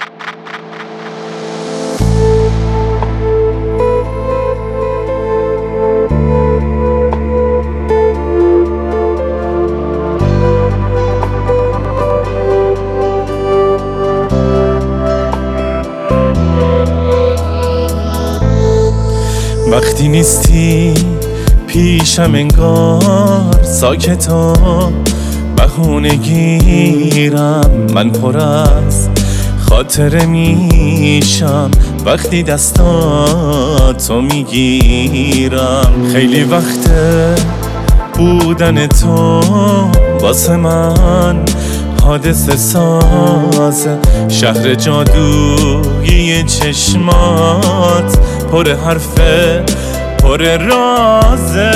وقتی نیستی پیشم انگار ساکتم، بهونه گیرم، من پر از خاطره میشم وقتی دستاتو میگیرم. خیلی وقته بودن تو واسه من حادثه سازه، شهر جادویی چشمات پر حرفه پر رازه.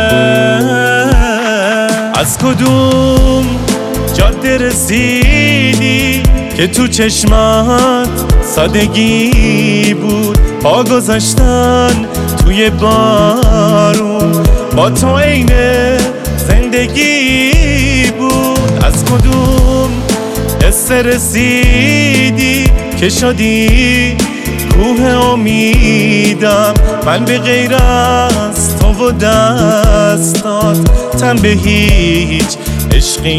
از کدوم جاده رسیدی که تو چشمات سادگی بود، پا گذاشتن توی بارون با تو عین زندگی بود. از کدوم قصه رسیدی که شدی کوه امیدم، من به غیر از تو و دستات تن به هیچ عشقی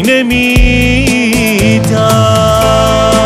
نمیدم.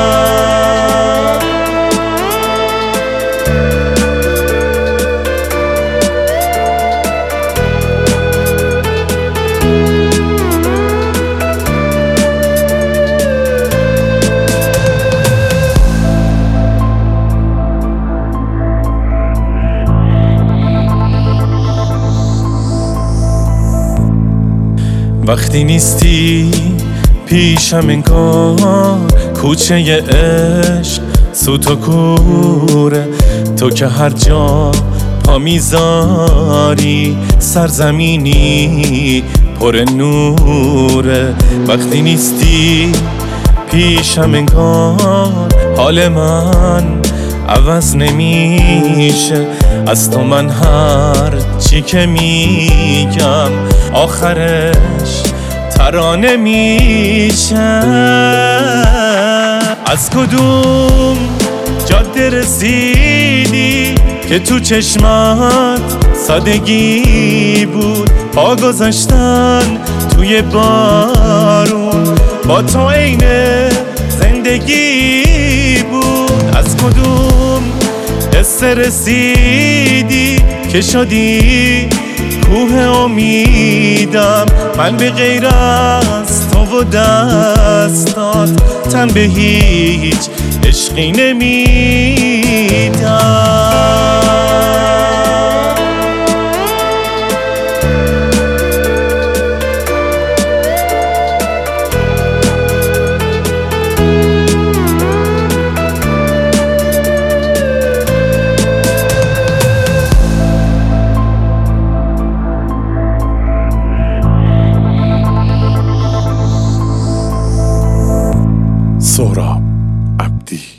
وقتی نیستی پیشم انگار کوچه عشق سوت و کوره، تو که هر جا پا میذاری سرزمینی پر نوره. وقتی نیستی پیشم انگار حال من عوض نمیشه، از تو من هر چی که میگم آخرش ترانه میشه. از کدوم جاده رسیدی که تو چشمات سادگی بود، پا گذاشتن توی بارون با تو عین زندگی بود. از کدوم قصه رسیدی که شدی کوه امیدم، من به غیر از تو و دستات تن به هیچ عشقی نمیدم. سهراب عبدی.